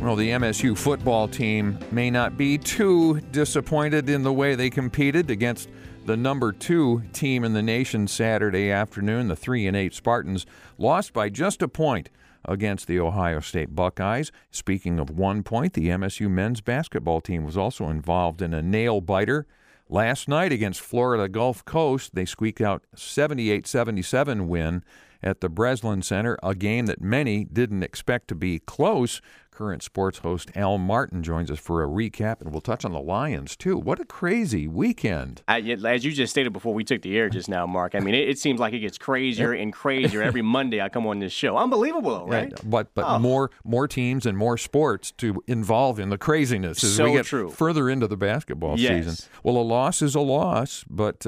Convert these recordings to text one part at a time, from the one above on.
Well, the MSU football team may not be too disappointed in the way they competed against the number 2 team in the nation Saturday afternoon. The 3-8 Spartans lost by just a point against the Ohio State Buckeyes. Speaking of 1 point, the MSU men's basketball team was also involved in a nail-biter. Last night against Florida Gulf Coast, they squeaked out a 78-77 win at the Breslin Center, a game that many didn't expect to be close. Current sports host Al Martin joins us for a recap, and we'll touch on the Lions, too. What a crazy weekend. As you just stated before we took the air just now, Mark, I mean, it seems like it gets crazier and crazier every Monday I come on this show. Unbelievable, though, right? Yeah, but more teams and more sports to involve in the craziness as we get further into the basketball season. Well, a loss is a loss, but,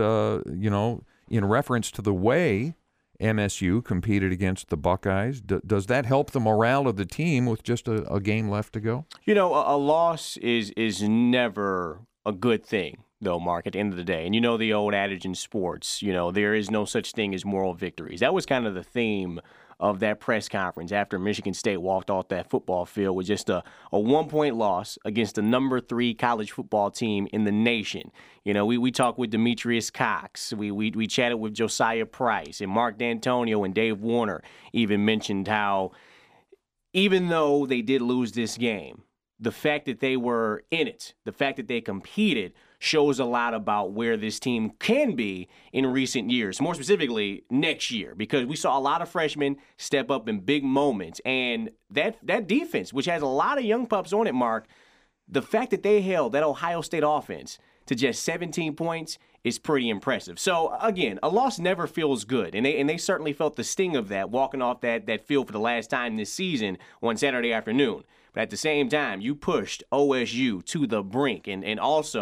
in reference to the way MSU competed against the Buckeyes, does that help the morale of the team with just a game left to go? You know, a loss is never a good thing, though, Mark, at the end of the day. And you know the old adage in sports, there is no such thing as moral victories. That was kind of the theme of that press conference after Michigan State walked off that football field with just a 1-point loss against the number 3 college football team in the nation. We talked with Demetrius Cox. We chatted with Josiah Price, and Mark D'Antonio and Dave Warner even mentioned how even though they did lose this game, the fact that they were in it, the fact that they competed, shows a lot about where this team can be in recent years, more specifically next year, because we saw a lot of freshmen step up in big moments. And that defense, which has a lot of young pups on it, Mark, the fact that they held that Ohio State offense to just 17 points is pretty impressive. So, again, a loss never feels good, and they certainly felt the sting of that walking off that field for the last time this season on Saturday afternoon. But at the same time, you pushed OSU to the brink and almost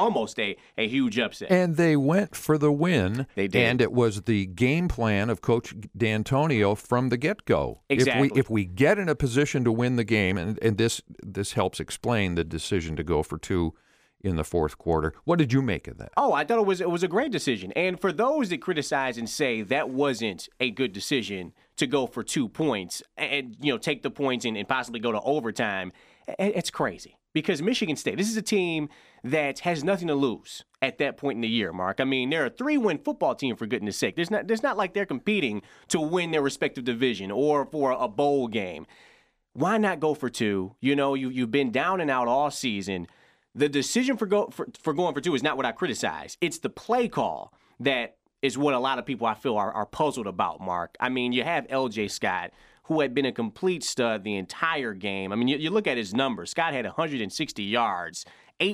a huge upset. And they went for the win. They did. And it was the game plan of Coach D'Antonio from the get-go. Exactly. If we get in a position to win the game, and this helps explain the decision to go for 2 in the fourth quarter. What did you make of that? Oh, I thought it was a great decision. And for those that criticize and say that wasn't a good decision to go for 2 points and take the points and possibly go to overtime, it's crazy. Because Michigan State, this is a team that has nothing to lose at that point in the year, Mark. I mean, they're a 3-win football team, for goodness sake. There's not like they're competing to win their respective division or for a bowl game. Why not go for 2? You've been down and out all season. The decision for going for 2 is not what I criticize. It's the play call that is what a lot of people I feel are puzzled about, Mark. I mean, you have L.J. Scott, who had been a complete stud the entire game. I mean, you look at his numbers. Scott had 160 yards,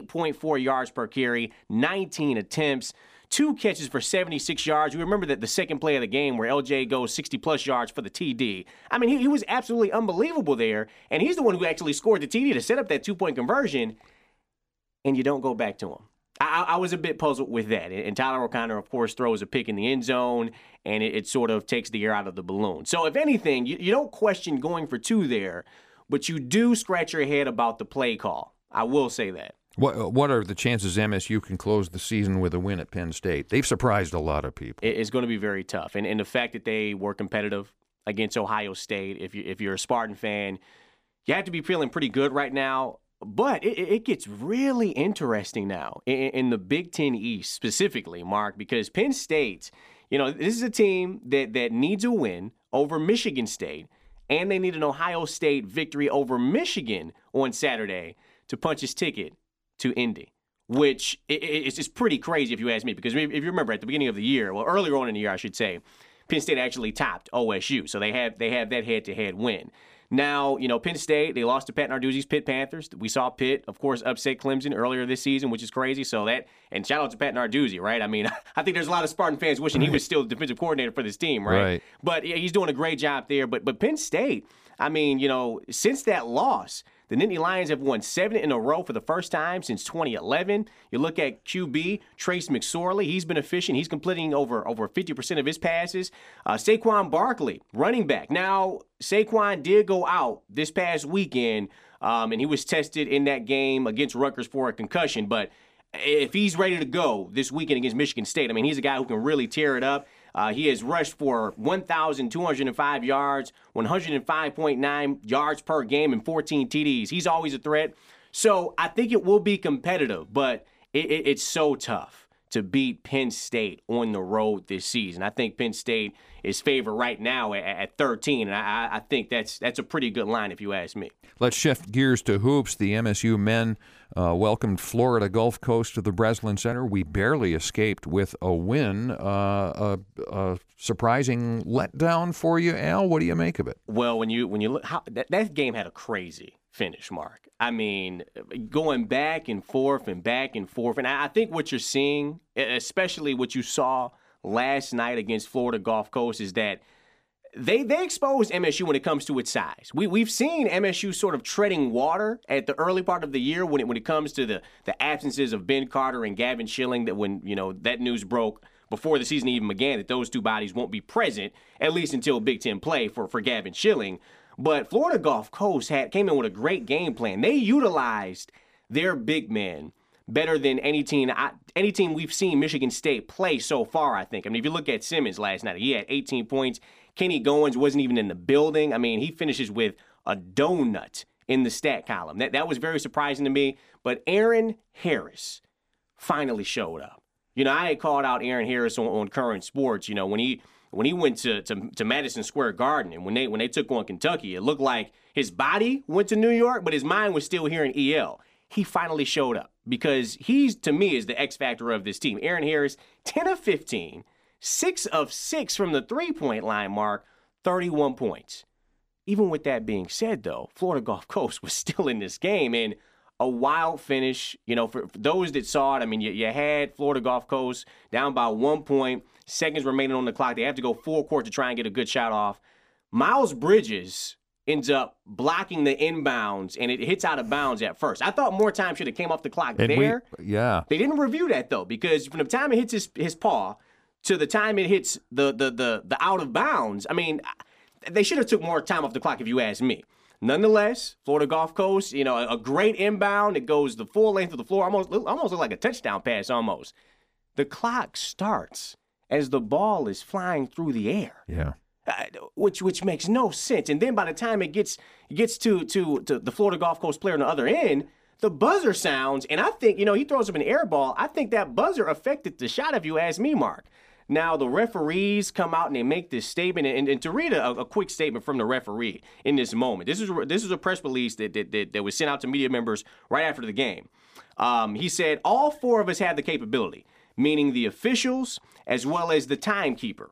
8.4 yards per carry, 19 attempts, 2 catches for 76 yards. You remember that the second play of the game where L.J. goes 60-plus yards for the TD. I mean, he was absolutely unbelievable there, and he's the one who actually scored the TD to set up that 2-point conversion. And you don't go back to him. I was a bit puzzled with that. And Tyler O'Connor, of course, throws a pick in the end zone, and it sort of takes the air out of the balloon. So, if anything, you don't question going for 2 there, but you do scratch your head about the play call. I will say that. What are the chances MSU can close the season with a win at Penn State? They've surprised a lot of people. It's going to be very tough. And the fact that they were competitive against Ohio State, if you're a Spartan fan, you have to be feeling pretty good right now. But it gets really interesting now in the Big Ten East specifically, Mark, because Penn State, this is a team that needs a win over Michigan State, and they need an Ohio State victory over Michigan on Saturday to punch his ticket to Indy, which is pretty crazy if you ask me, because if you remember at the beginning of the year, well, earlier on in the year, I should say, Penn State actually topped OSU, so they have that head-to-head win. Now, Penn State, they lost to Pat Narduzzi's Pitt Panthers. We saw Pitt, of course, upset Clemson earlier this season, which is crazy. And shout out to Pat Narduzzi, right? I mean, I think there's a lot of Spartan fans wishing he was still the defensive coordinator for this team, right? But he's doing a great job there. But Penn State, I mean, since that loss, the Nittany Lions have won 7 in a row for the first time since 2011. You look at QB, Trace McSorley. He's been efficient. He's completing over 50% of his passes. Saquon Barkley, running back. Now, Saquon did go out this past weekend, and he was tested in that game against Rutgers for a concussion. But if he's ready to go this weekend against Michigan State, I mean, he's a guy who can really tear it up. He has rushed for 1,205 yards, 105.9 yards per game, and 14 TDs. He's always a threat. So I think it will be competitive, but it's so tough to beat Penn State on the road this season. I think Penn State is favored right now at 13, and I think that's a pretty good line if you ask me. Let's shift gears to hoops. The MSU men welcomed Florida Gulf Coast to the Breslin Center. We barely escaped with a win. A surprising letdown for you, Al. What do you make of it? Well, when you look, that game had a crazy finish, Mark. I mean, going back and forth, and I think what you're seeing, especially what you saw last night against Florida Gulf Coast, is that they expose MSU when it comes to its size. We've seen MSU sort of treading water at the early part of the year when it comes to the absences of Ben Carter and Gavin Schilling, that when that news broke before the season even began, that those two bodies won't be present, at least until Big Ten play for Gavin Schilling. But Florida Gulf Coast came in with a great game plan. They utilized their big men better than any team we've seen Michigan State play so far, I think. I mean, if you look at Simmons last night, he had 18 points. Kenny Goins wasn't even in the building. I mean, he finishes with a donut in the stat column. That was very surprising to me. But Aaron Harris finally showed up. I had called out Aaron Harris on Current Sports, when he went to Madison Square Garden, and when they took on Kentucky, it looked like his body went to New York, but his mind was still here in EL. He finally showed up because he's, to me, is the X factor of this team. Aaron Harris, 10 of 15, 6 of 6 from the three-point line, Mark, 31 points. Even with that being said, though, Florida Gulf Coast was still in this game, and a wild finish. For those that saw it, I mean, you had Florida Gulf Coast down by 1 point, seconds remaining on the clock. They have to go full court to try and get a good shot off. Miles Bridges ends up blocking the inbounds, and it hits out of bounds at first. I thought more time should have came off the clock there. They didn't review that, though, because from the time it hits his paw to the time it hits the out of bounds, I mean, they should have took more time off the clock if you ask me. Nonetheless, Florida Gulf Coast, a great inbound. It goes the full length of the floor, almost looked like a touchdown pass almost. The clock starts as the ball is flying through the air. Yeah. Which makes no sense. And then by the time it gets to the Florida Gulf Coast player on the other end, the buzzer sounds, and I think, he throws up an air ball. I think that buzzer affected the shot, if you ask me, Mark. Now, the referees come out and they make this statement, and to read a quick statement from the referee in this moment. This is a press release that was sent out to media members right after the game. He said, all 4 of us had the capability, meaning the officials as well as the timekeeper.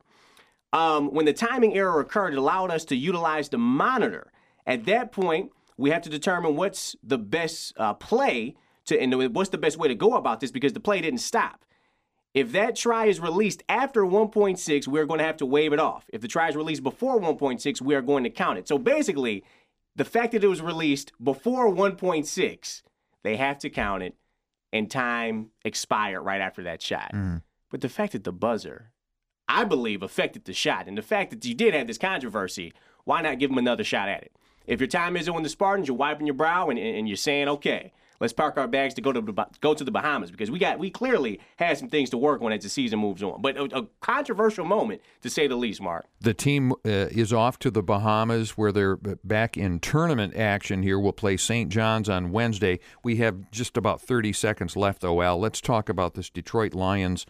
When the timing error occurred, it allowed us to utilize the monitor. At that point, we have to determine what's the best play and what's the best way to go about this, because the play didn't stop. If that try is released after 1.6, we're going to have to wave it off. If the try is released before 1.6, we are going to count it. So basically, the fact that it was released before 1.6, they have to count it, and time expired right after that shot. But the fact that the buzzer, I believe, affected the shot, and the fact that you did have this controversy, why not give them another shot at it? If your time isn't on the Spartans, you're wiping your brow and you're saying, okay, let's park our bags to go to the Bahamas, because we clearly had some things to work on as the season moves on. But a controversial moment, to say the least, Mark. The team is off to the Bahamas, where they're back in tournament action here. We'll play St. John's on Wednesday. We have just about 30 seconds left, though, Al. Let's talk about this Detroit Lions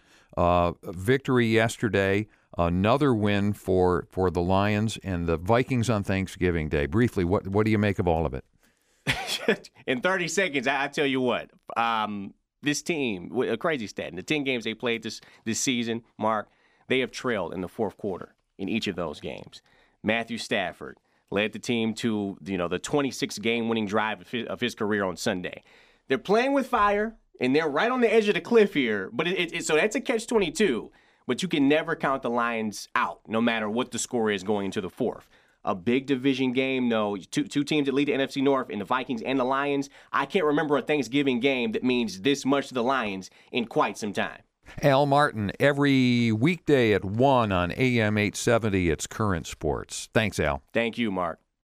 victory yesterday. Another win for the Lions and the Vikings on Thanksgiving Day. Briefly, what do you make of all of it? In 30 seconds, I tell you what. This team, a crazy stat, in the 10 games they played this season, Mark, they have trailed in the fourth quarter in each of those games. Matthew Stafford led the team to the 26th game-winning drive of his career on Sunday. They're playing with fire, and they're right on the edge of the cliff here. But so that's a catch-22. But you can never count the Lions out, no matter what the score is going into the fourth. A big division game, no. Two teams that lead the NFC North, in the Vikings and the Lions. I can't remember a Thanksgiving game that means this much to the Lions in quite some time. Al Martin, every weekday at 1 on AM 870, it's Current Sports. Thanks, Al. Thank you, Mark.